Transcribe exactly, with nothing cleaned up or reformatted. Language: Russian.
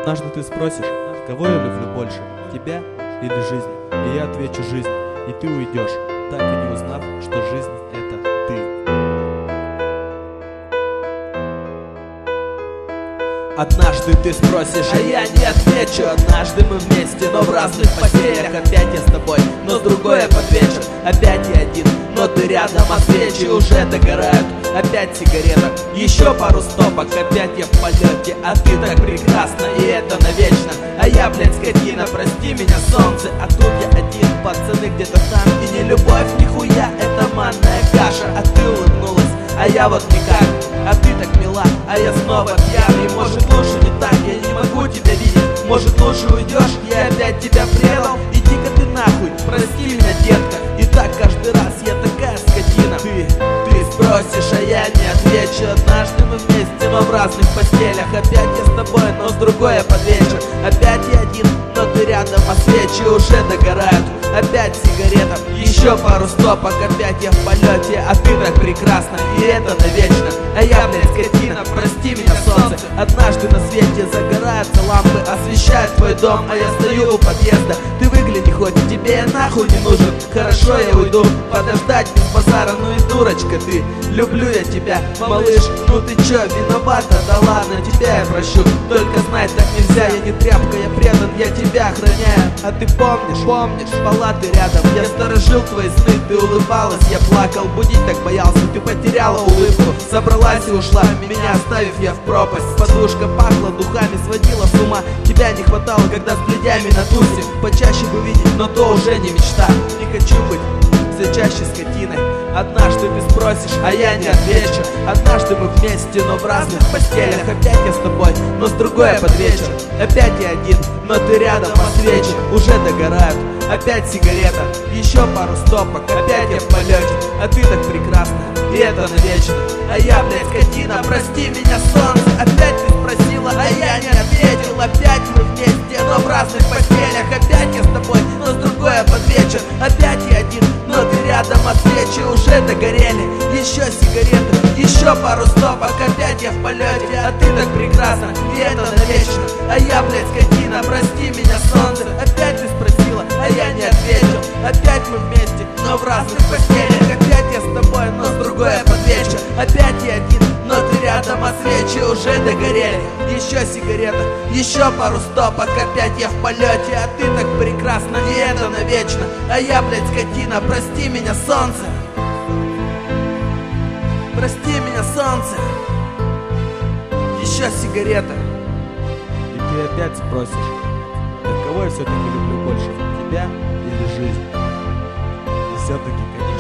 Однажды ты спросишь, кого я люблю больше, тебя или жизнь? И я отвечу: жизнь. И ты уйдешь, так и не узнав, что жизнь — это ты. Однажды ты спросишь, а я не отвечу. Однажды мы вместе, но в разных постелях. Опять я с тобой, но с другой я под вечер. Опять я один, но ты рядом, а свечи уже догорают. Опять сигарета, еще пару стопок. Опять я в полете, а ты так прекрасна, и это навечно. А я, блядь, скотина, прости меня, солнце. А тут я один, пацаны где-то там. И не любовь, нихуя, это манная каша. А ты улыбнулась, а я вот никак. А ты так мила, а я снова пьяный. Может лучше не так, я не могу тебя видеть. Может лучше уйдешь, я опять тебя предал. Иди-ка ты нахуй, прости меня, детка. И так каждый раз я такая скотина. Ты, ты спросишь, а я не отвечу. Однажды мы вместе, но в разных постелях. Опять я с тобой, но с другой я под вечер. Опять я один, но ты рядом, а свечи уже догорают. Опять сигарета, еще пару стопок. Опять я в полете, а ты так прекрасна, и это навечно. А я, блядь, скотина, прости меня, солнце. Однажды на свете загораются лампы, освещают твой дом, а я стою у подъезда. Ты выгляни хоть, тебе я нахуй не нужен. Хорошо, я уйду, подождать без базара. Ну и дурочка ты, люблю я тебя, малыш. Ну ты чё, виновата? Да ладно, тебя я прощу. Только знай, так нельзя, я не тряпка, я предан, я тебя охраняю. А ты помнишь, помнишь, палаты рядом. Я сторожил твои сны, ты улыбалась, я плакал. Будить так боялся, ты потеряла улыбку. Собралась и ушла, меня оставив я в пропасть. Подушка пахла духами, сводила с ума. Тебя не хватало, когда с блядями на тусе. Почаще бы видеть, но то уже не мечта. Не хочу быть все чаще скотиной. Однажды ты спросишь, а я не отвечу. Однажды мы вместе, но в разных постелях. Опять я с тобой, но с другой я под вечер. Опять я один, но ты рядом, а свечи уже догорают. Опять сигарета, еще пару стопок. Опять я в полете, а ты так прекрасна, и это навечно. А я, блядь, скотина, прости меня, солнце. Опять ты спросила, а я не ответил. Опять мы вместе, но в разных постелях. Опять я с тобой, но с другой я под вечер. Опять я один, но ты рядом, а свечи уже догорели. Еще сигарета, еще пару стопок. Опять я в полете, а ты так прекрасна, и это навечно. А я, блядь, скотина, прости меня, солнце. Опять ты спросила, а я не ответил. Опять мы вместе, но в разных постелях. Опять я с тобой, но с другой я под вечер. Опять я один, но ты рядом, а свечи уже догорели. Еще сигарета, еще пару стопок. Опять я в полете, а ты так прекрасна, и это навечно. А я, блядь, скотина, прости меня, солнце. Прости меня, солнце. Еще сигарета. И ты опять спросишь, так кого я все-таки люблю больше, тебя или жизнь? И все-таки, конечно,